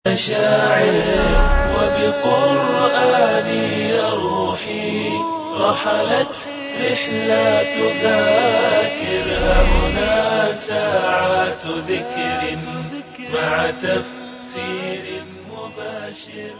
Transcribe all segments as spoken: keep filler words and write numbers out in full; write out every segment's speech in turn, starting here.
شاعر وبقرآني روحي رحلت رحلات ذاكر. هنا ساعات ذكر مع تفسير مباشر.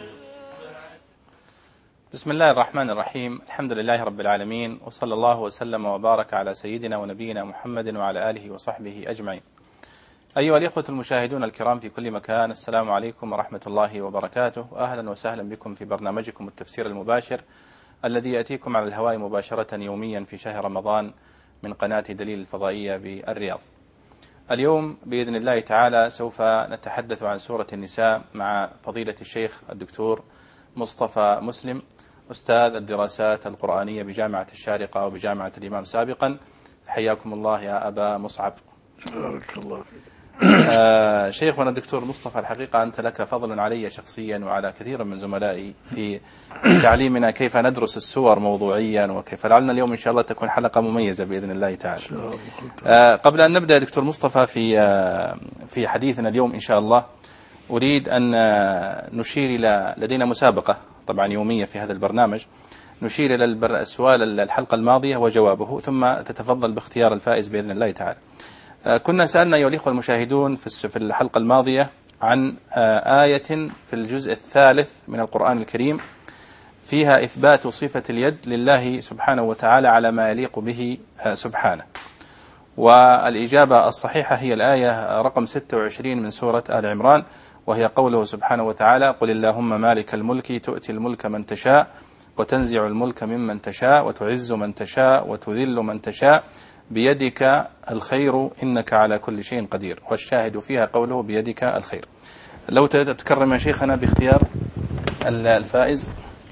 بسم الله الرحمن الرحيم. الحمد لله رب العالمين، وصلى الله وسلم وبارك على سيدنا ونبينا محمد وعلى آله وصحبه أجمعين. أيها الإخوة المشاهدون الكرام في كل مكان، السلام عليكم ورحمة الله وبركاته، وأهلا وسهلا بكم في برنامجكم التفسير المباشر الذي يأتيكم على الهواء مباشرة يوميا في شهر رمضان من قناة دليل الفضائية بالرياض. اليوم بإذن الله تعالى سوف نتحدث عن سورة النساء مع فضيلة الشيخ الدكتور مصطفى مسلم، أستاذ الدراسات القرآنية بجامعة الشارقة وبجامعة الإمام سابقا. حياكم الله يا أبا مصعب. بارك الله فيك. آه شيخنا الدكتور مصطفى، الحقيقة أنت لك فضل علي شخصيا وعلى كثير من زملائي في تعليمنا كيف ندرس السور موضوعيا، وكيف لعلنا اليوم إن شاء الله تكون حلقة مميزة بإذن الله تعالى. آه قبل أن نبدأ دكتور مصطفى في آه في حديثنا اليوم إن شاء الله، أريد أن آه نشير إلى لدينا مسابقة طبعا يومية في هذا البرنامج، نشير إلى السؤال الحلقة الماضية وجوابه، ثم تتفضل باختيار الفائز بإذن الله تعالى. كنا سألنا أيها الإخوة المشاهدون في الحلقة الماضية عن آية في الجزء الثالث من القرآن الكريم فيها إثبات صفة اليد لله سبحانه وتعالى على ما يليق به سبحانه، والإجابة الصحيحة هي الآية رقم ستة وعشرين من سورة آل عمران، وهي قوله سبحانه وتعالى: قل اللهم مالك الملك تؤتي الملك من تشاء وتنزع الملك ممن تشاء وتعز من تشاء وتذل من تشاء بيدك الخير إنك على كل شيء قدير. والشاهد فيها قوله بيدك الخير. لو تتكرم يا شيخنا باختيار الفائز.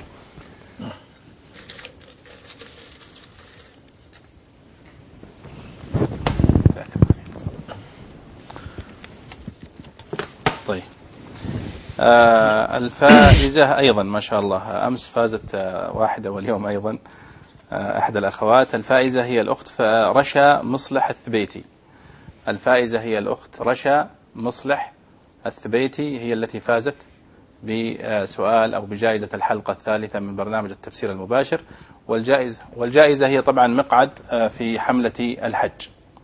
طيب، آه الفائزة أيضا ما شاء الله، أمس فازت آه واحدة واليوم أيضا أحد الأخوات. الفائزة هي الأخت رشا مصلح الثبيتي. الفائزة هي الأخت رشا مصلح الثبيتي، هي التي فازت بسؤال أو بجائزة الحلقة الثالثة من برنامج التفسير المباشر، والجائزة, والجائزة هي طبعا مقعد في حملة الحج.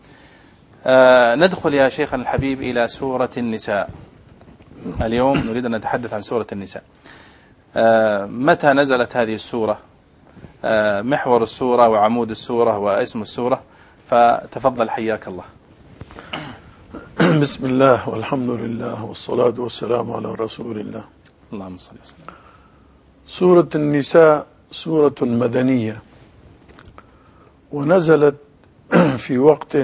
ندخل يا شيخنا الحبيب إلى سورة النساء. اليوم نريد أن نتحدث عن سورة النساء. متى نزلت هذه السورة؟ محور السورة وعمود السورة واسم السورة، فتفضل حياك الله. بسم الله والحمد لله والصلاة والسلام على رسول الله. اللهم صل وسلم. سورة النساء سورة مدنية، ونزلت في وقت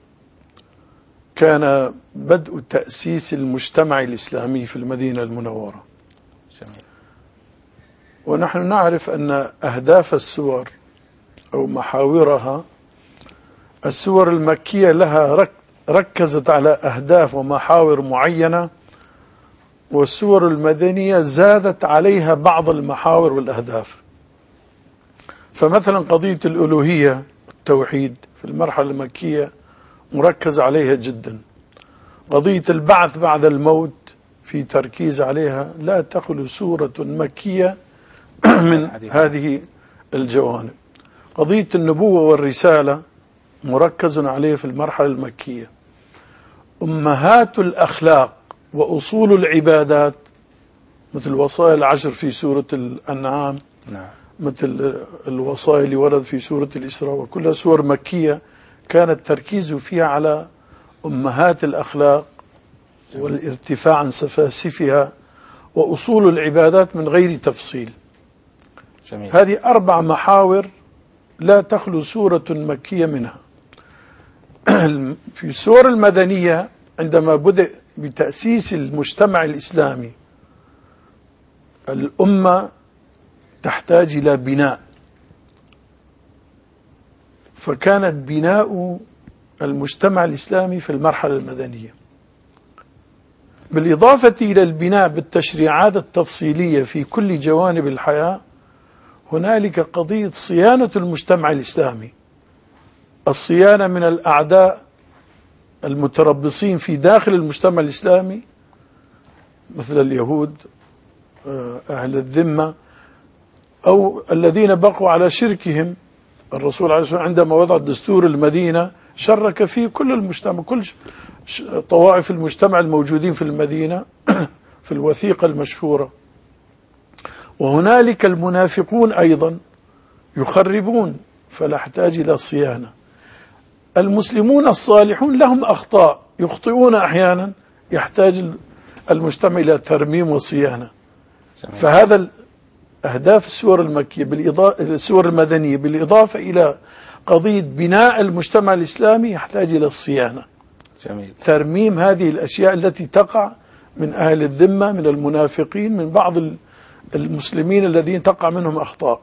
كان بدء تأسيس المجتمع الإسلامي في المدينة المنورة. جميل. ونحن نعرف أن أهداف السور أو محاورها، السور المكية لها ركزت على أهداف ومحاور معينة، والسور المدنية زادت عليها بعض المحاور والأهداف. فمثلا قضية الألوهية والتوحيد في المرحلة المكية مركز عليها جدا. قضية البعث بعد الموت في تركيز عليها، لا تخلو سورة مكية من هذه الجوانب. قضية النبوة والرسالة مركز عليه في المرحلة المكية. أمهات الأخلاق وأصول العبادات مثل وصايا العشر في سورة الأنعام، نعم. مثل الوصايا اللي ورد في سورة الإسراء، وكلها سور مكية كان التركيز فيها على أمهات الأخلاق والارتفاع عن سفاسفها وأصول العبادات من غير تفصيل. جميل. هذه أربع محاور لا تخلو سورة مكية منها. في السور المدنية عندما بدأ بتأسيس المجتمع الإسلامي، الأمة تحتاج إلى بناء، فكانت بناء المجتمع الإسلامي في المرحلة المدنية، بالإضافة إلى البناء بالتشريعات التفصيلية في كل جوانب الحياة. هنالك قضية صيانة المجتمع الإسلامي، الصيانة من الأعداء المتربصين في داخل المجتمع الإسلامي، مثل اليهود أهل الذمة أو الذين بقوا على شركهم. الرسول عليه الصلاة والسلام عندما وضع دستور المدينة شرك فيه كل المجتمع، كل طوائف المجتمع الموجودين في المدينة في الوثيقة المشهورة. وهنالك المنافقون أيضا يخربون، فلا يحتاج إلى صيانة. المسلمون الصالحون لهم أخطاء، يخطئون أحيانا، يحتاج المجتمع إلى ترميم وصيانة. فهذا أهداف السور المكية بالإضافة السور المدنية بالإضافة إلى قضية بناء المجتمع الإسلامي يحتاج إلى الصيانة. جميل. ترميم هذه الأشياء التي تقع من أهل الذمة، من المنافقين، من بعض المسلمين الذين تقع منهم أخطاء.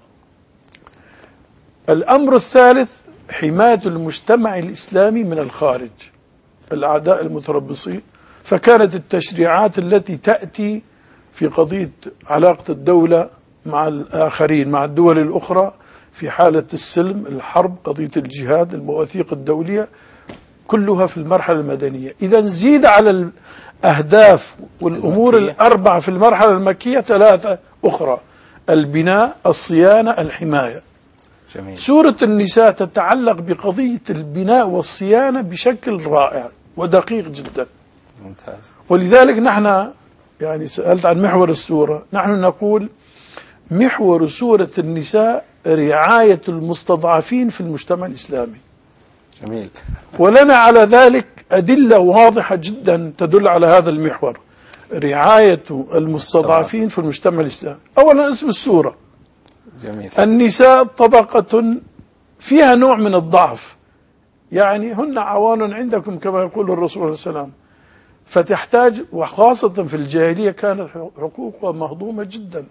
الأمر الثالث حماية المجتمع الإسلامي من الخارج، الأعداء المتربصين. فكانت التشريعات التي تأتي في قضية علاقة الدولة مع الآخرين، مع الدول الأخرى في حالة السلم، الحرب، قضية الجهاد، المواثيق الدولية، كلها في المرحلة المدنية. إذا زيد على الأهداف والأمور المكية. الأربعة في المرحلة المكية ثلاثة أخرى: البناء، الصيانة، الحماية. جميل. سورة النساء تتعلق بقضية البناء والصيانة بشكل رائع ودقيق جدا. ممتاز. ولذلك نحن يعني سألت عن محور السورة، نحن نقول محور سورة النساء رعاية المستضعفين في المجتمع الإسلامي. جميل. ولنا على ذلك أدلة واضحة جدا تدل على هذا المحور، رعاية المستضعفين في المجتمع الإسلامي. أولا اسم السورة. جميل. النساء طبقة فيها نوع من الضعف، يعني هن عوان عندكم كما يقول الرسول صلى الله عليه وسلم، فتحتاج، وخاصة في الجاهلية كانت حقوقها مهضومة جدا.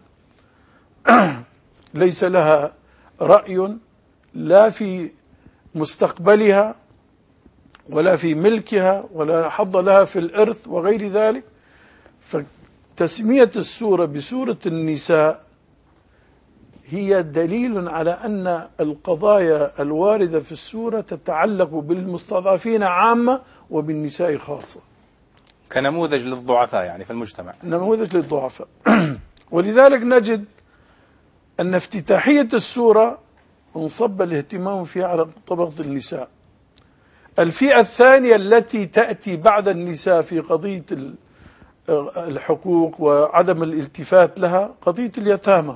ليس لها رأي لا في مستقبلها ولا في ملكها ولا حظ لها في الإرث وغير ذلك. فتسمية السورة بسورة النساء هي دليل على أن القضايا الواردة في السورة تتعلق بالمستضعفين عامة وبالنساء خاصة، كنموذج للضعفاء يعني في المجتمع. نموذج للضعفاء. ولذلك نجد أن افتتاحية السورة انصب الاهتمام فيها على طبقة النساء. الفئة الثانية التي تأتي بعد النساء في قضية الحقوق وعدم الالتفات لها قضية اليتامى.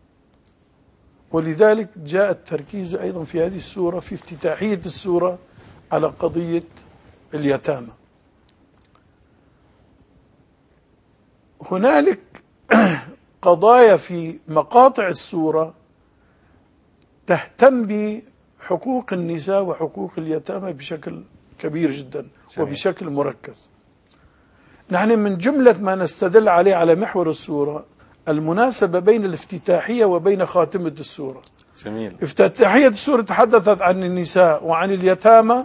ولذلك جاء التركيز أيضا في هذه السورة في افتتاحية السورة على قضية اليتامى. هنالك قضايا في مقاطع السورة تهتم بحقوق النساء وحقوق اليتامى بشكل كبير جدا وبشكل مركز. نحن من جملة ما نستدل عليه على محور السورة المناسبة بين الافتتاحية وبين خاتمة السورة. جميل. افتتاحية السورة تحدثت عن النساء وعن اليتامى،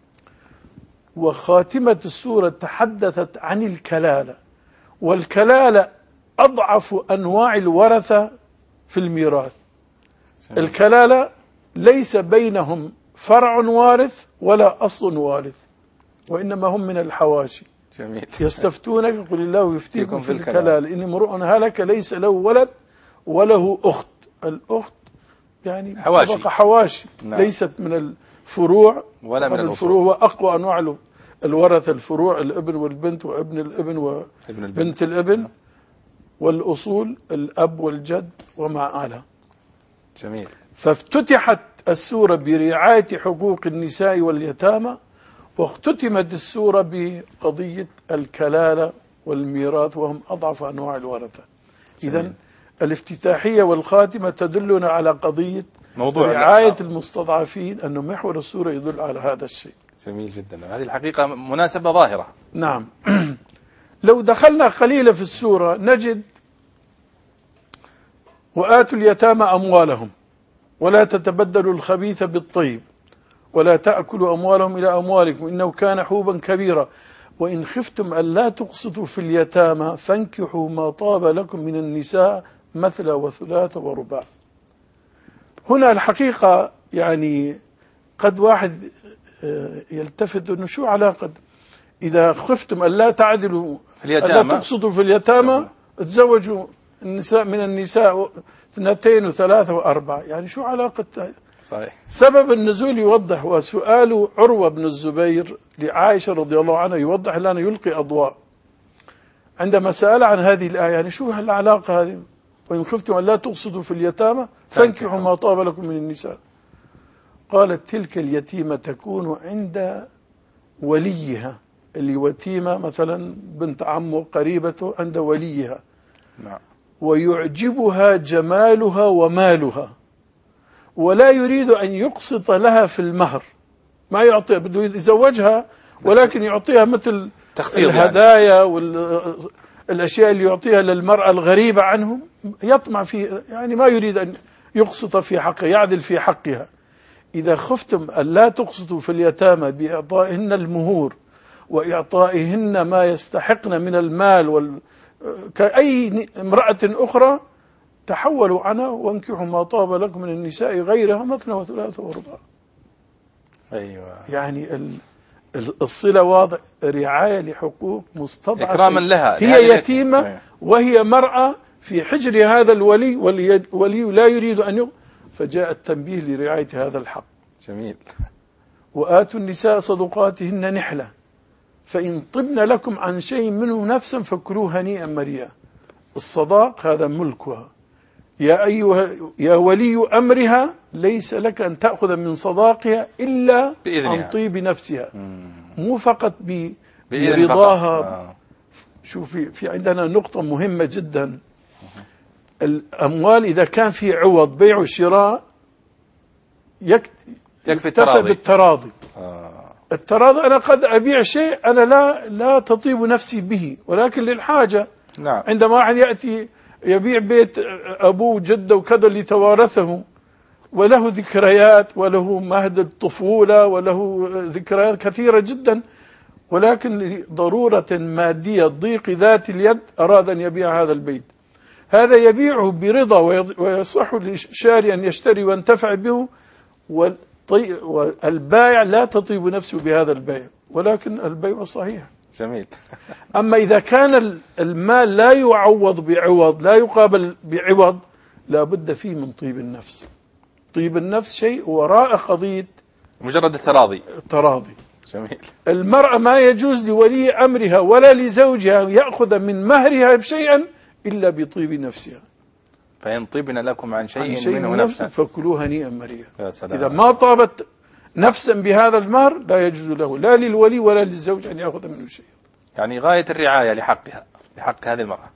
وخاتمة السورة تحدثت عن الكلالة، والكلالة أضعف أنواع الورثة في الميراث. جميل. الكلالة ليس بينهم فرع وارث ولا أصل وارث، وإنما هم من الحواشي. جميل. يستفتونك قل الله يفتيكم في الكلالة إن امرؤ هلك ليس له ولد وله أخت. الأخت يعني حواشي, حواشي. نعم. ليست من الفروع ولا من الفروع، وأقوى أنواع الورثة الفروع، الابن والبنت وابن الابن وبنت الابن. نعم. والأصول الأب والجد وما أعلى. جميل. فافتتحت السورة برعاية حقوق النساء واليتامى، واختتمت السورة بقضية الكلالة والميراث وهم أضعف أنواع الورثة. إذن الافتتاحية والخاتمة تدلنا على قضية موضوع رعاية المستضعفين، أنه محور السورة يدل على هذا الشيء. جميل جدا. هذه الحقيقة مناسبة ظاهرة. نعم. لو دخلنا قليلا في السورة نجد وآتوا اليتامى أموالهم ولا تتبدلوا الخبيث بالطيب ولا تأكلوا أموالهم إلى أموالكم إنه كان حوبا كبيرا وإن خفتم ألا تقسطوا في اليتامى فانكحوا ما طاب لكم من النساء مثل وثلاث ورباع. هنا الحقيقة يعني قد واحد يلتفت أنه شو علاقة إذا خفتم أن لا تعدلوا في اليتامى ألا تقصدوا في اليتامى تزوجوا النساء من النساء اثنتين وثلاثة وأربعة. يعني شو علاقة؟ صحيح. سبب النزول يوضح، وسؤال عروة بن الزبير لعائشة رضي الله عنها يوضح لنا، يلقي أضواء عندما سأل عن هذه الآية. يعني شو العلاقة هذه؟ وإن خفتم أن لا تقصدوا في اليتامى فانكحوا ما طاب لكم من النساء. قالت تلك اليتيمة تكون عند وليها، اليتيمة مثلا بنت عمه قريبته عند وليها، نعم، ويعجبها جمالها ومالها، ولا يريد أن يقسط لها في المهر، ما يعطيها، بده يتزوجها ولكن يعطيها مثل الهدايا يعني. والأشياء اللي يعطيها للمرأة الغريبة عنهم، يطمع في، يعني ما يريد أن يقسط في حقها، يعدل في حقها. إذا خفتم أن لا تقسطوا في اليتامى بإعطائهن المهور وإعطائهن ما يستحقن من المال وال... كأي امرأة أخرى، تحولوا عنها وانكحوا ما طاب لكم من النساء غيرها مثنى وثلاثة ورباع. أيوة. يعني الصلة واضح، رعاية لحقوق مستضعفة إكراما لها، هي يتيمة وهي مرأة في حجر هذا الولي، والولي لا يريد أن يغ... فجاء التنبيه لرعاية هذا الحق. جميل. وآتوا النساء صدقاتهن نحلة فإن طبن لكم عن شيء منه نفسا فكلوه هنيئا مريئا. الصداق هذا ملكها، يا أيها يا ولي أمرها ليس لك أن تأخذ من صداقها إلا بإذنها، عن طيب نفسها، مو فقط برضاها. آه. شوفي، في عندنا نقطة مهمة جدا. الأموال إذا كان في عوض بيع وشراء يكفي التراضي بالتراضي. آه. التراضي، أنا قد أبيع شيء أنا لا لا تطيب نفسي به ولكن للحاجة. نعم. عندما واحد يأتي يبيع بيت أبوه وجده وكذا اللي توارثه وله ذكريات وله مهد الطفولة وله ذكريات كثيرة جدا، ولكن لضرورة مادية ضيق ذات اليد أراد أن يبيع هذا البيت، هذا يبيعه برضا ويصح للشاري أن يشتري وينتفع به، والبائع لا تطيب نفسه بهذا البيع، ولكن البيع صحيح. جميل. أما إذا كان المال لا يعوض بعوض، لا يقابل بعوض، لا بد فيه من طيب النفس. طيب النفس شيء وراء قضية مجرد التراضي. التراضي. جميل. المرأة ما يجوز لولي أمرها ولا لزوجها يأخذ من مهرها بشيئا إلا بطيب نفسها. فإن طيبنا لكم عن شيء, عن شيء منه نفسا فكلوه هنيئا مريئا. إذا ما طابت نفسا بهذا المهر لا يجوز له لا للولي ولا للزوج أن يأخذ منه شيء. يعني غاية الرعاية لحقها، لحق هذه المرأة.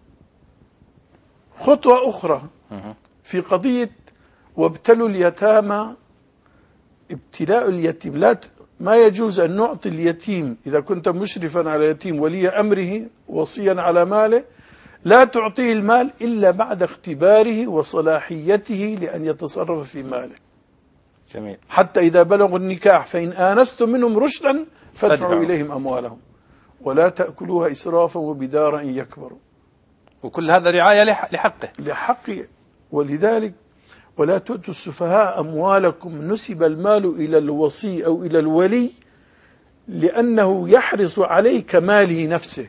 خطوة أخرى في قضية وابتلوا اليتامى، ابتلاء اليتيم، لا ما يجوز أن نعطي اليتيم إذا كنت مشرفا على يتيم ولي أمره وصيا على ماله، لا تعطيه المال إلا بعد اختباره وصلاحيته لأن يتصرف في ماله. جميل. حتى إذا بلغوا النكاح فإن آنستم منهم رشدا فادفعوا إليهم أموالهم ولا تأكلوها إسرافا وبدارا أن يكبروا. وكل هذا رعاية لحقه لحق. ولذلك ولا تؤتوا السفهاء أموالكم نسب المال إلى الوصي أو إلى الولي لأنه يحرص عليه كماله نفسه،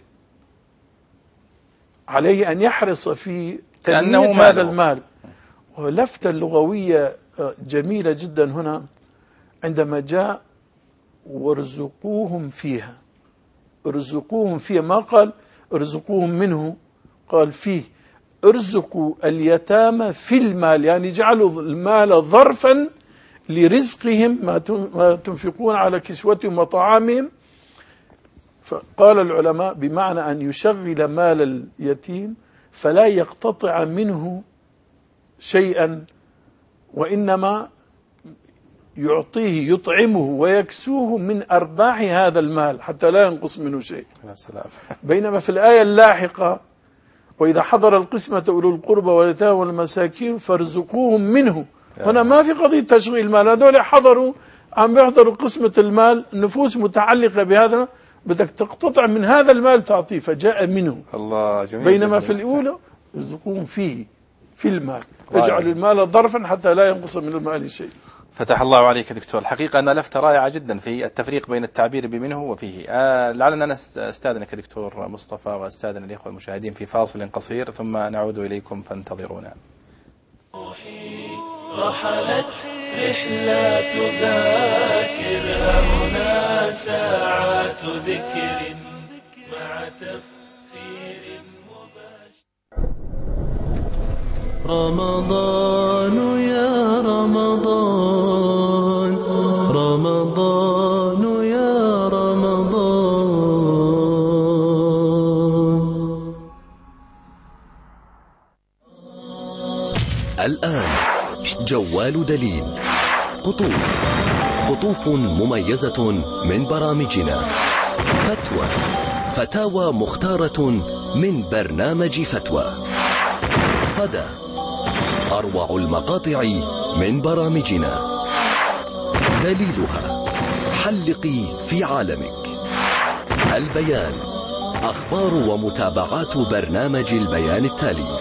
عليه أن يحرص في تنمية هذا المال. ولفتة لغوية جميلة جدا هنا عندما جاء وارزقوهم فيها، ارزقوهم فيها، ما قال ارزقوهم منه، قال فيه. ارزقوا اليتامى في المال، يعني جعلوا المال ظرفا لرزقهم، ما تنفقون على كسوتهم وطعامهم. فقال العلماء بمعنى أن يشغل مال اليتيم فلا يقتطع منه شيئا، وإنما يعطيه يطعمه ويكسوه من أرباح هذا المال حتى لا ينقص منه شيء. بينما في الآية اللاحقة وإذا حضر القسمة أولو القربى واليتامى والمساكين فارزقوهم منه، هنا ما في قضية تشغيل المال، هذول حضروا عم يحضروا قسمة المال، نفوس متعلقة بهذا، بدك تقتطع من هذا المال تعطيه، فجاء منه. الله جميل. بينما جميل. في الأولى ارزقوهم فيه في المال، اجعل المال ظرفا حتى لا ينقص من المال شيء. فتح الله عليك يا دكتور. الحقيقة أن لفتة رائعة جدا في التفريق بين التعبير بمنه وفيه. آه لعلنا نستأذنك دكتور مصطفى وأستاذن الإخوة المشاهدين في فاصل قصير ثم نعود إليكم فانتظرونا. رحلت رحلات ذاكر هنا ساعات ذكر مع تفسير مباشر. رمضان يا رمضان رمضان يا رمضان. الآن جوال دليل. قطوف قطوف مميزة من برامجنا. فتوى فتاوى مختارة من برنامج فتوى. صدى أروع المقاطع من برامجنا. دليلها حلقي في عالمك. البيان أخبار ومتابعات برنامج البيان التالي.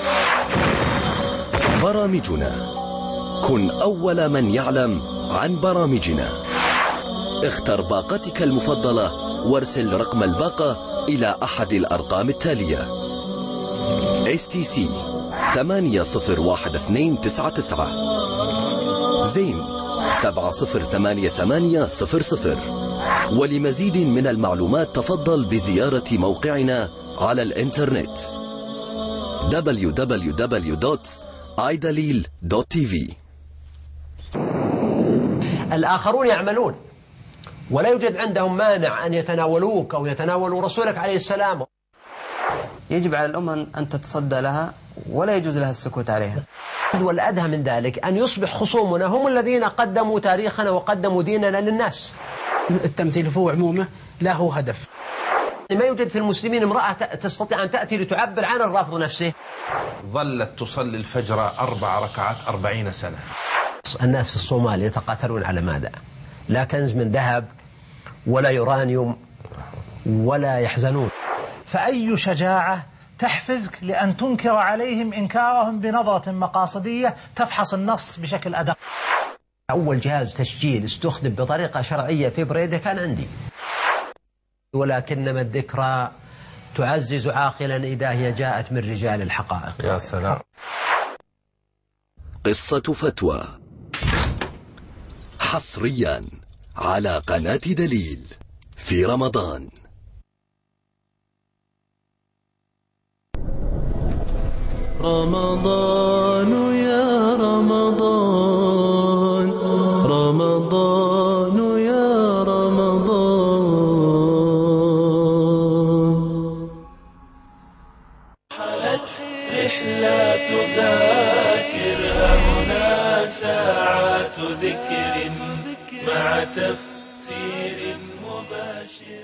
برامجنا كن أول من يعلم عن برامجنا. اختر باقتك المفضلة وارسل رقم الباقة إلى أحد الأرقام التالية: إس تي سي ثمانية صفر واحد اثنين تسعة تسعة، زين سبعة صفر ثمانية ثمانية صفر صفر. ولمزيد من المعلومات تفضل بزيارة موقعنا على الإنترنت دبليو دبليو دبليو دوت آي دليل دوت تي في. الآخرون يعملون ولا يوجد عندهم مانع أن يتناولوك أو يتناولوا رسولك عليه السلام. يجب على الأمة أن تتصدى لها ولا يجوز لها السكوت عليها. والأدهى من ذلك أن يصبح خصومنا هم الذين قدموا تاريخنا وقدموا ديننا للناس. التمثيل فهو عمومه له هدف. ما يوجد في المسلمين امرأة تستطيع أن تأتي لتعبر عن الرافض نفسه. ظلت تصلي الفجر أربع ركعات أربعين سنة. الناس في الصومال يتقاتلون على ماذا؟ لا كنز من ذهب ولا يورانيوم ولا يحزنون. فأي شجاعة تحفزك لأن تنكر عليهم إنكارهم بنظرة مقاصدية تفحص النص بشكل أدق. أول جهاز تسجيل استخدم بطريقة شرعية في بريدة كان عندي. ولكنما الذكرى تعزز عاقلا إذا هي جاءت من رجال الحقائق. يا سلام. قصة فتوى حصريا على قناة دليل في رمضان. رمضان يا رمضان رمضان يا رمضان. حلت رحلات ذاكر هنا ساعات ذكر مع تفسير مباشر.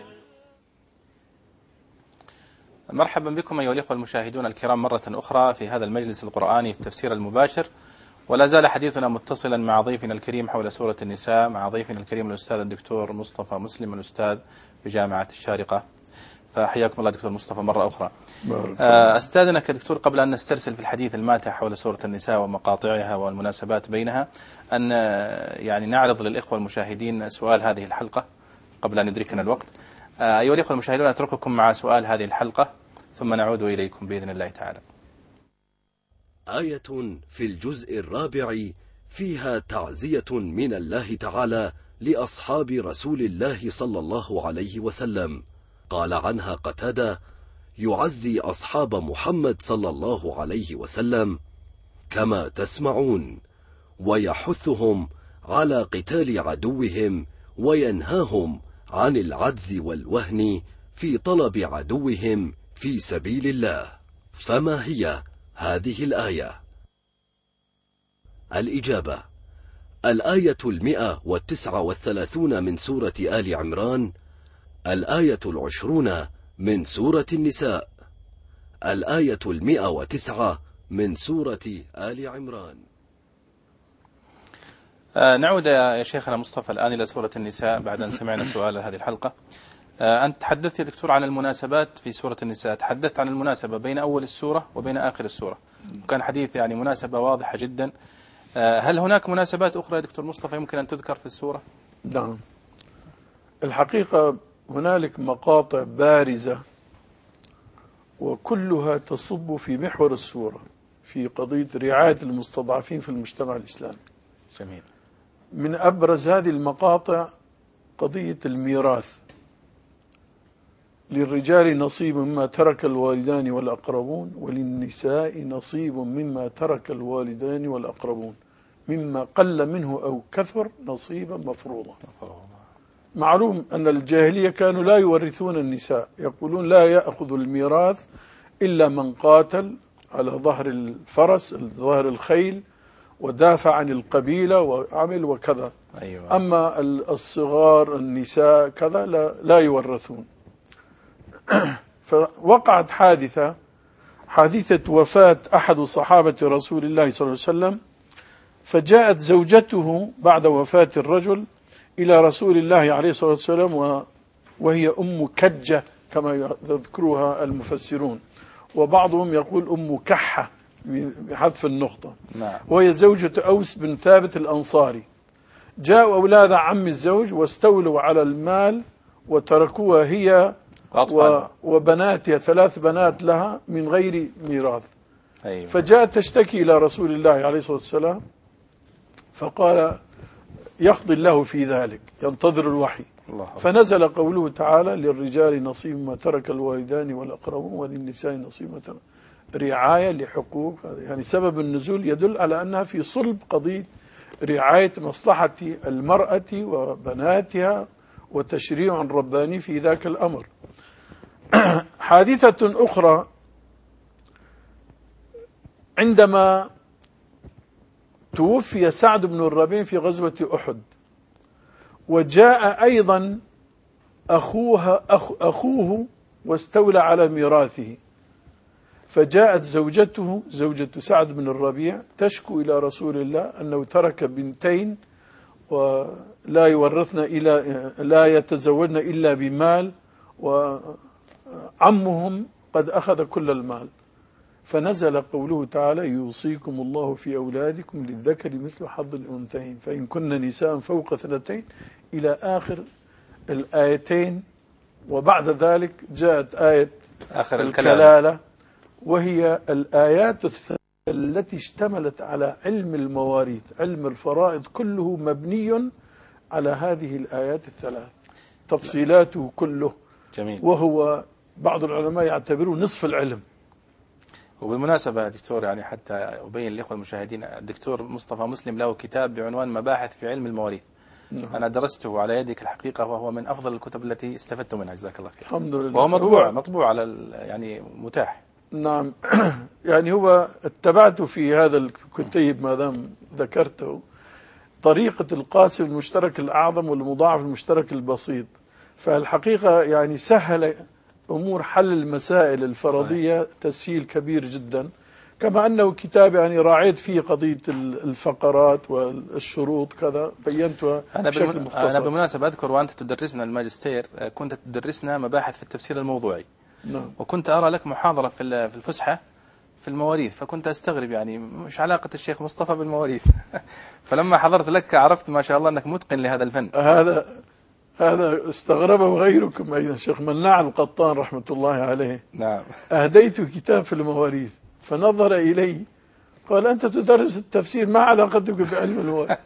مرحبا بكم أيها الأخوة المشاهدون الكرام مرة أخرى في هذا المجلس القرآني في التفسير المباشر، ولا زال حديثنا متصلا مع ضيفنا الكريم حول سورة النساء، مع ضيفنا الكريم الأستاذ الدكتور مصطفى مسلم الأستاذ بجامعة الشارقة. فحياكم الله دكتور مصطفى مرة أخرى. أستاذنك دكتور قبل أن نسترسل في الحديث الماتع حول سورة النساء ومقاطعها والمناسبات بينها، أن يعني نعرض للإخوة المشاهدين سؤال هذه الحلقة قبل أن يدركنا الوقت. أيها الإخوة المشاهدون أترككم مع سؤال هذه الحلقة ثم نعود إليكم بإذن الله تعالى. آية في الجزء الرابع فيها تعزية من الله تعالى لأصحاب رسول الله صلى الله عليه وسلم. قال عنها قتادة: يعزي أصحاب محمد صلى الله عليه وسلم كما تسمعون، ويحثهم على قتال عدوهم وينهاهم عن العجز والوهن في طلب عدوهم في سبيل الله. فما هي هذه الآية؟ الإجابة: الآية المئة والتسعة والثلاثون من سورة آل عمران، الآية العشرون من سورة النساء، الآية المئة وتسعة من سورة آل عمران. آه نعود يا شيخنا مصطفى الآن إلى سورة النساء بعد أن سمعنا سؤال هذه الحلقة. آه أنت تحدثت يا دكتور عن المناسبات في سورة النساء، تحدثت عن المناسبة بين أول السورة وبين آخر السورة، وكان حديث يعني مناسبة واضحة جدا هل هناك مناسبات أخرى يا دكتور مصطفى يمكن أن تذكر في السورة؟ نعم، الحقيقة هنالك مقاطع بارزة وكلها تصب في محور السورة في قضية رعاية المستضعفين في المجتمع الإسلامي. جميل. من أبرز هذه المقاطع قضية الميراث. للرجال نصيب مما ترك الوالدان والأقربون وللنساء نصيب مما ترك الوالدان والأقربون مما قل منه أو كثر نصيبا مفروضا. معلوم أن الجاهلية كانوا لا يورثون النساء، يقولون لا يأخذ الميراث إلا من قاتل على ظهر الفرس ظهر الخيل ودافع عن القبيلة وعمل وكذا. أيوة. أما الصغار النساء كذا لا, لا يورثون. فوقعت حادثة حادثة وفاة أحد صحابة رسول الله صلى الله عليه وسلم، فجاءت زوجته بعد وفاة الرجل إلى رسول الله عليه الصلاة والسلام وهي أم كجة كما يذكرها المفسرون، وبعضهم يقول أم كحة بحذف النقطة. نعم. وهي زوجة أوس بن ثابت الأنصاري. جاءوا أولاد عم الزوج واستولوا على المال وتركوها هي و... وبناتها، ثلاث بنات لها من غير ميراث. أيوة. فجاءت تشتكي إلى رسول الله عليه الصلاة والسلام فقال يقضي الله في ذلك، ينتظر الوحي. الله. فنزل قوله تعالى للرجال نصيب ما ترك الوالدان والأقربون وللنساء نصيب ما ترك، رعاية لحقوق. يعني سبب النزول يدل على أنها في صلب قضية رعاية مصلحة المرأة وبناتها وتشريع رباني في ذاك الأمر. حادثة أخرى عندما توفي سعد بن الربيع في غزوة أحد، وجاء أيضا أخوها أخ أخوه واستولى على ميراثه، فجاءت زوجته زوجة سعد بن الربيع تشكو إلى رسول الله أنه ترك بنتين ولا يورثن إلا لا يتزوجن إلا بمال وعمهم قد أخذ كل المال. فنزل قوله تعالى يوصيكم الله في أولادكم للذكر مثل حظ الأنثيين فإن كن نساء فوق اثنتين إلى آخر الآيتين. وبعد ذلك جاءت آية آخر الكلالة، وهي الآيات الثلاث التي اشتملت على علم المواريث. علم الفرائض كله مبني على هذه الآيات الثلاث، تفصيلاته كله. جميل. وهو بعض العلماء يعتبره نصف العلم. وبالمناسبة دكتور، يعني حتى أبين للإخوة المشاهدين، الدكتور مصطفى مسلم له كتاب بعنوان مباحث في علم المواريث. نعم. أنا درسته على يدك الحقيقة، وهو من أفضل الكتب التي استفدت منها، جزاك الله خير. الحمد لله. وهو مطبوع مطبوع على يعني متاح. نعم. يعني هو اتبعت في هذا الكتيب ما دام ذكرته طريقة القاسم المشترك الأعظم والمضاعف المشترك البسيط، فالحقيقة يعني سهل أمور حل المسائل الفرضية صحيح. تسهيل كبير جدا. كما أنه كتاب يعني راعيت فيه قضية الفقرات والشروط كذا بينتها أنا بشكل مختصر. أنا بالمناسبة أذكر وأنت تدرسنا الماجستير كنت تدرسنا مباحث في التفسير الموضوعي. نعم. وكنت أرى لك محاضرة في الفسحة في المواريث، فكنت أستغرب يعني مش علاقة الشيخ مصطفى بالمواريث. فلما حضرت لك عرفت ما شاء الله أنك متقن لهذا الفن. هذا هذا استغربه غيركم أيضا. الشيخ مناع القطان رحمة الله عليه نعم أهديت كتاب في المواريث فنظر إلي قال أنت تدرس التفسير، ما علاقتك بعلم المواريث؟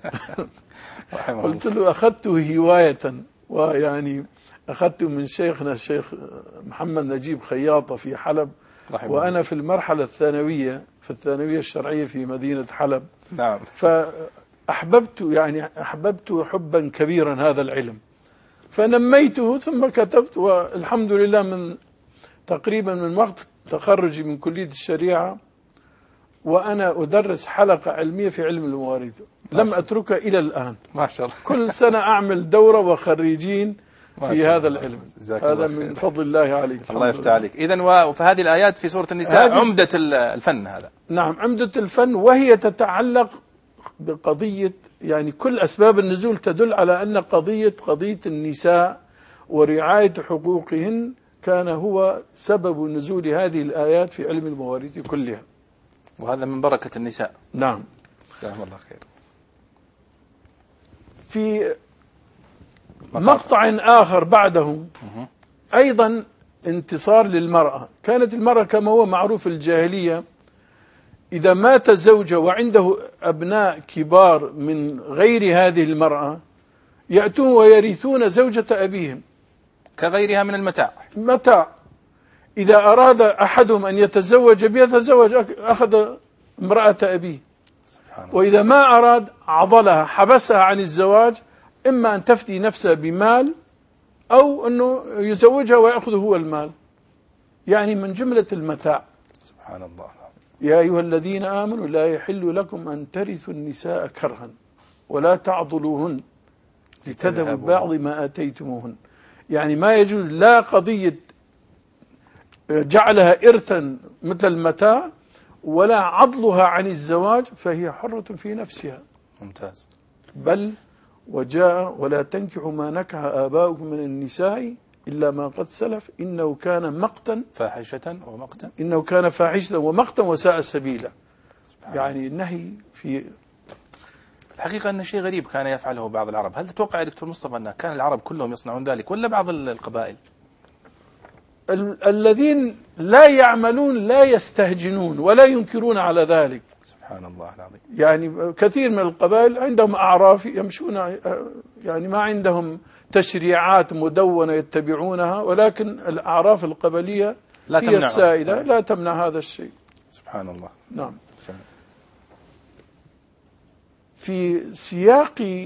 قلت له أخذته هواية، ويعني أخذته من شيخنا الشيخ محمد نجيب خياطة في حلب، وأنا في المرحلة الثانوية في الثانوية الشرعية في مدينة حلب. نعم. فأحببت يعني أحببت حبا كبيرا هذا العلم، فنميته ثم كتبت. والحمد لله من تقريبا من وقت تخرجي من كلية الشريعة وأنا أدرس حلقة علمية في علم المواريث، لم أتركها إلى الآن. ما شاء الله. كل سنة أعمل دورة وخريجين في هذا العلم. هذا من فضل الله عليك. الله يفتح عليك. إذن وفهذه الآيات في سورة النساء عمدة الفن هذا. نعم عمدة الفن، وهي تتعلق بقضية يعني كل أسباب النزول تدل على أن قضية قضية النساء ورعاية حقوقهن كان هو سبب نزول هذه الآيات في علم المواريث كلها. وهذا من بركة النساء. نعم. جزاهم الله خير. في مقطع آخر بعده أيضا انتصار للمرأة. كانت المرأة كما هو معروف الجاهلية إذا مات زوجها وعنده أبناء كبار من غير هذه المرأة يأتون ويرثون زوجة أبيهم كغيرها من المتاع. متاع. إذا أراد أحدهم أن يتزوج بها تزوج أخذ امرأة أبيه، وإذا ما أراد عضلها حبسها عن الزواج، إما أن تفدي نفسها بمال أو أنه يزوجها ويأخذ هو المال، يعني من جملة المتاع. سبحان الله. يا أيها الذين آمنوا لا يحل لكم أن ترثوا النساء كرها ولا تعضلوهن لتذهبوا بعض ما آتيتموهن. يعني ما يجوز لا قضية جعلها إرثا مثل المتاع ولا عضلها عن الزواج، فهي حرة في نفسها. ممتاز. بل وجاء ولا تنكحوا ما نكح آباؤكم من النساء إلا ما قد سلف إنه كان مقتا فاحشة ومقتا إنه كان فاحشة ومقتا وساء سبيلا. يعني النهي في الحقيقة أن شيء غريب كان يفعله بعض العرب. هل تتوقع يا دكتور مصطفى أن كان العرب كلهم يصنعون ذلك ولا بعض القبائل؟ ال الذين لا يعملون لا يستهجنون ولا ينكرون على ذلك. سبحان الله العظيم. يعني كثير من القبائل عندهم أعراف يمشون، يعني ما عندهم تشريعات مدونة يتبعونها، ولكن الأعراف القبلية لا هي السائدة لا تمنع هذا الشيء. سبحان الله. نعم. في سياق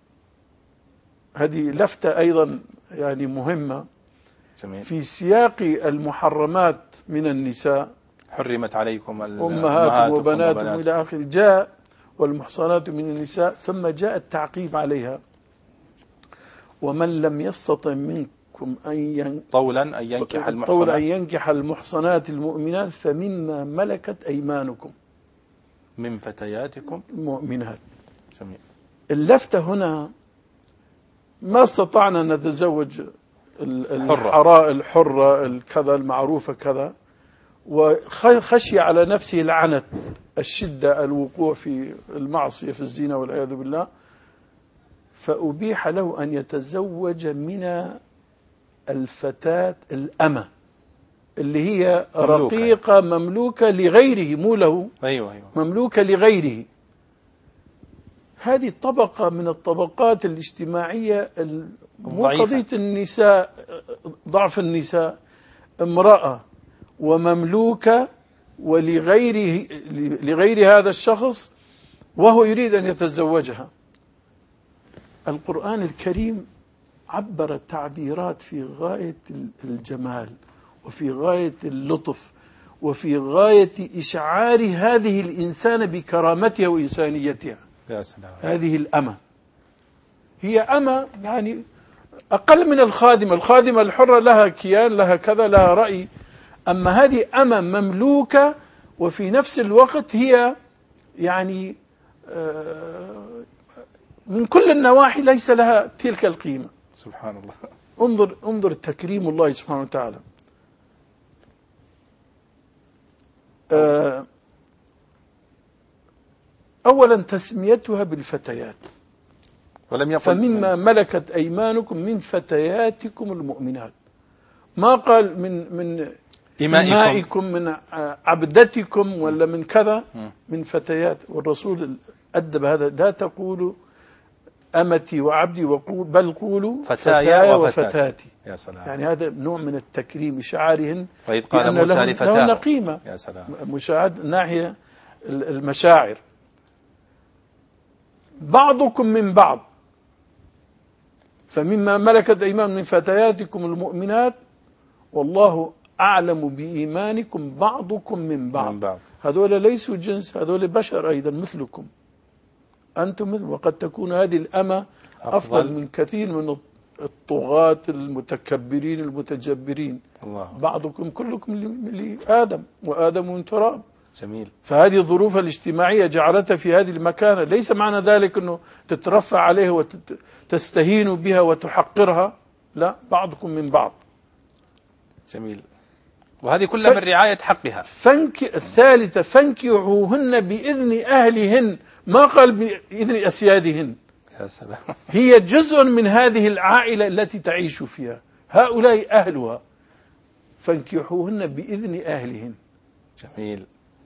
هذه لفتة أيضا يعني مهمة. جميل. في سياق المحرمات من النساء حرمت عليكم أمهاتكم وبناتكم إلى آخر، جاء والمحصنات من النساء، ثم جاء التعقيب عليها ومن لم يستطع منكم أن ين... طولا أن ينكح المحصنات طولا أن ينكح المحصنات المؤمنات فمما ملكت أيمانكم من فتياتكم مؤمنات. جميل. اللفتة هنا ما استطعنا أن نتزوج الحراء الحرة الكذا المعروفة كذا، وخشي على نفسه العنت الشدة الوقوع في المعصية في الزنا والعياذ بالله، فأبيح له أن يتزوج من الفتاة الأمة اللي هي مملوكة. رقيقة مملوكة لغيره، مو له. أيوة أيوة. مملوكة لغيره. هذه طبقة من الطبقات الاجتماعية، مو قضية النساء ضعف النساء، امرأة ومملوكة ولغيره لغير هذا الشخص وهو يريد أن يتزوجها. القرآن الكريم عبر تعبيرات في غاية الجمال وفي غاية اللطف وفي غاية إشعار هذه الإنسان بكرامتها وإنسانيتها. يا سلام. هذه الأمة هي أمة يعني أقل من الخادمة. الخادمة الحرة لها كيان، لها كذا، لها رأي. أما هذه أمة مملوكة وفي نفس الوقت هي يعني من كل النواحي ليس لها تلك القيمة. سبحان الله. انظر انظر تكريم الله سبحانه وتعالى. أولا تسميتها بالفتيات، ولم يقل فمما ملكت أيمانكم من فتياتكم المؤمنات، ما قال من من إمائكم من عبدتكم ولا من كذا، من فتيات. والرسول أدب هذا، لا تقولوا أمتي وعبدي وقول بل قولوا فتايا وفتاتي. يا سلام. يعني هذا نوع من التكريم إشعارهن وإذ قال موسى لفتاه لهن قيمة. يا سلام. مشاهد ناحية المشاعر. بعضكم من بعض، فمما ملكت أيمان من فتياتكم المؤمنات والله أعلم بإيمانكم بعضكم من بعض. من بعض. هذول ليسوا جنس، هذول بشر أيضا مثلكم أنتم مثل. وقد تكون هذه الأمة أفضل, أفضل من كثير من الطغاة المتكبرين المتجبرين. الله. بعضكم كلكم لآدم وآدم من تراب. جميل. فهذه الظروف الاجتماعية جعلتها في هذه المكانة. ليس معنى ذلك أنه تترفع عليها وتستهين بها وتحقرها، لا، بعضكم من بعض. جميل. وهذه كلها ف... من رعاية حقها. فانك الثالثة فانكحوهن بإذن أهلهن ما قال بإذن أسيادهن. يا سلام. هي جزء من هذه العائلة التي تعيش فيها، هؤلاء أهلها، فانكحوهن بإذن أهلهن. جميل.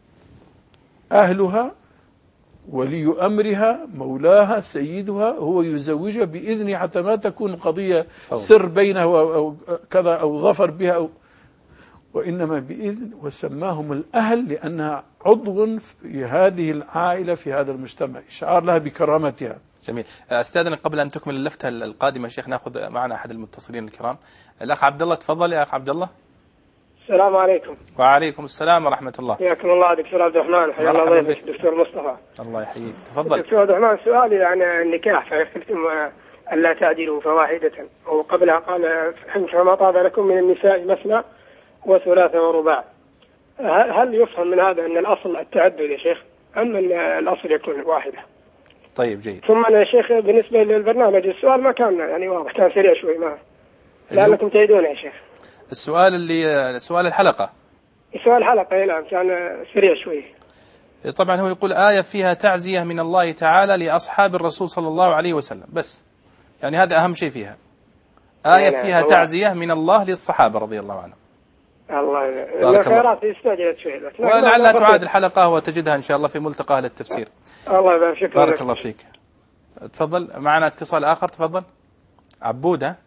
أهلها ولي أمرها مولاها سيدها هو يزوجها بإذن، حتى ما تكون قضية سر بينه أو كذا أو ظفر بها أو، وإنما بإذن. وسماهم الأهل لأنها عضو في هذه العائلة في هذا المجتمع، إشعار لها بكرامتها. جميل. أستاذنك قبل أن تكمل اللفتة القادمة شيخ نأخذ معنا أحد المتصلين الكرام، الأخ عبد الله. تفضل يا أخ عبد الله. السلام عليكم. وعليكم السلام ورحمة الله. حياكم الله دكتور عبد الرحمن. حيا الله ضيفك دكتور مصطفى. الله يحييك. تفضل دكتور عبد الرحمن، سؤالي عن النكاح، فيختلفتم ألا تعدلوا فواحدة، وقبلها قال فانكحوا ما طاب لكم من النساء مثنى وثلاثة ورباع. هل يفهم من هذا أن الأصل التعدد يا شيخ، أم أن الأصل يكون واحدة؟ طيب جيد. ثم يا شيخ بالنسبة للبرنامج السؤال ما كان يعني واضح، كان سريع شوي، ما لعلكم تعيدون يا شيخ. السؤال اللي سؤال الحلقة. سؤال الحلقة نعم كان سريع شوي. طبعا هو يقول آية فيها تعزية من الله تعالى لأصحاب الرسول صلى الله عليه وسلم، بس يعني هذا أهم شيء فيها، آية فيها تعزية من الله للصحابة رضي الله عنهم. الله الخيرات استعجلت شوي، ولعلها تعاد الحلقة وتجدها إن شاء الله في ملتقى للتفسير. الله يبارك فيك. بارك الله فيك. تفضل معنا اتصال آخر. تفضل عبودة.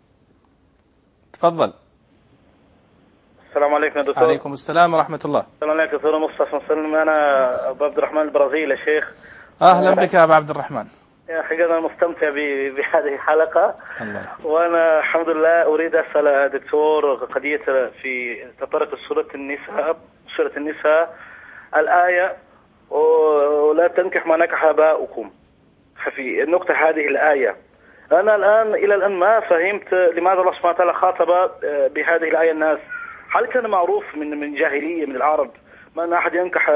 تفضل. السلام عليكم يا دكتور. عليكم السلام ورحمة الله. السلام عليكم دكتور مصطفى مسلم. أنا أبو عبد الرحمن البرازيلي يا شيخ. أهلا بك يا أبو عبد الرحمن. يا أخي أنا مستمتع بهذه الحلقة. الله. وأنا الحمد لله أريد أسأل دكتور قضية في تطرق سورة النساء، سورة النساء الآية ولا تنكح ما نكح آباؤكم. في النقطة هذه الآية أنا الآن إلى الآن ما فهمت لماذا الله سبحانه وتعالى خاطب بهذه الآية الناس. هل كان معروف من من جاهلية من العرب ما أن أحد ينكح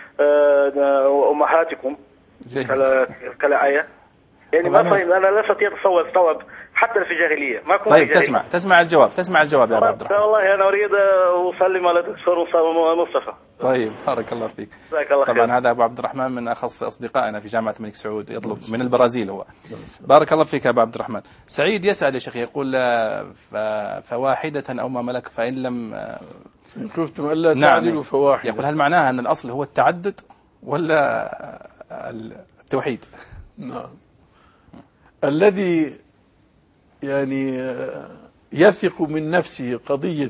أمهاتكم كالآية؟ يعني ما فهم، أنا لا أستطيع أتصور استوعب حتى في الجاهلية ما كنت. طيب تسمع تسمع الجواب تسمع الجواب يا أبو عبد الرحمن. والله أنا أريد أسلم على دكتور مصطفى. طيب بارك الله فيك. الله طبعا هذا أبو عبد الرحمن من أخص أصدقائنا في جامعة الملك سعود، يطلب من البرازيل هو. بارك الله فيك يا أبو عبد الرحمن. سعيد يسأل يا شيخ يقول فواحدة أو ما ملك فإن لم خفتم ألا تعدلوا فواحدة. يقول هل معناها أن الأصل هو التعدد ولا التوحيد؟ نعم. الذي يعني يثق من نفسه قضية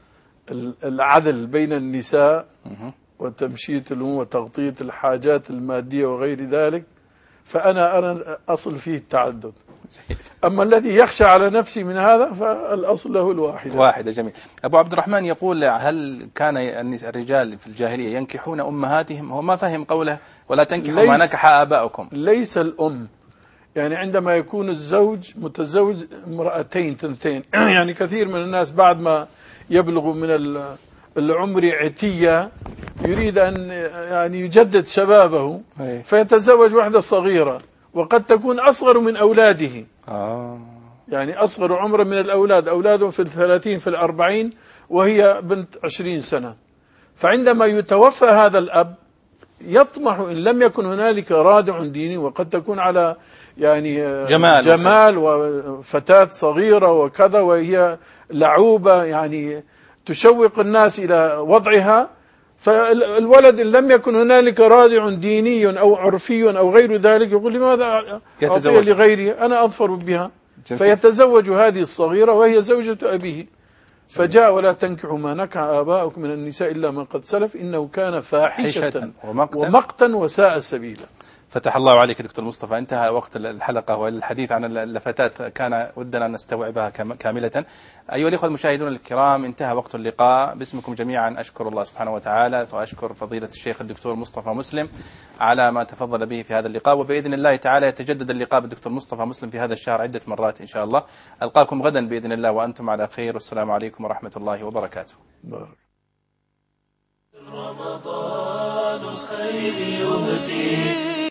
العدل بين النساء وتمشيط الأمور وتغطية الحاجات المادية وغير ذلك، فأنا أرى أصل فيه التعدد. أما الذي يخشى على نفسه من هذا فالأصل له الواحدة. واحدة. جميل. أبو عبد الرحمن يقول هل كان الرجال في الجاهلية ينكحون أمهاتهم؟ هو ما فهم قوله ولا تنكحوا ما نكح آباؤكم. ليس الأم، يعني عندما يكون الزوج متزوج امرأتين تنتين يعني كثير من الناس بعد ما يبلغ من العمر عتية يريد أن يعني يجدد شبابه فيتزوج واحدة صغيرة وقد تكون أصغر من أولاده. آه. يعني أصغر عمرا من الأولاد، أولاده في الثلاثين في الأربعين وهي بنت عشرين سنة. فعندما يتوفى هذا الأب يطمح إن لم يكن هنالك رادع ديني، وقد تكون على يعني جمال, جمال وفتاة صغيرة وكذا وهي لعوبة يعني تشوق الناس إلى وضعها، فالولد إن لم يكن هنالك رادع ديني أو عرفي أو غير ذلك يقول لماذا أعطي لغيري أنا أظفر بها. فيتزوج هذه الصغيرة وهي زوجة أبيه. فجاء ولا تنكحوا ما نكح آباؤكم من النساء إلا ما قد سلف إنه كان فاحشة ومقتا وساء سبيلا. فتح الله عليك دكتور مصطفى. انتهى وقت الحلقة والحديث عن اللفتات كان ودنا أن نستوعبها كاملة. أيها الإخوة المشاهدون الكرام، انتهى وقت اللقاء. باسمكم جميعا أشكر الله سبحانه وتعالى وأشكر فضيلة الشيخ الدكتور مصطفى مسلم على ما تفضل به في هذا اللقاء، وبإذن الله تعالى يتجدد اللقاء بالدكتور مصطفى مسلم في هذا الشهر عدة مرات إن شاء الله. ألقاكم غدا بإذن الله وأنتم على خير، والسلام عليكم ورحمة الله وبركاته. رمضان الخير يهدي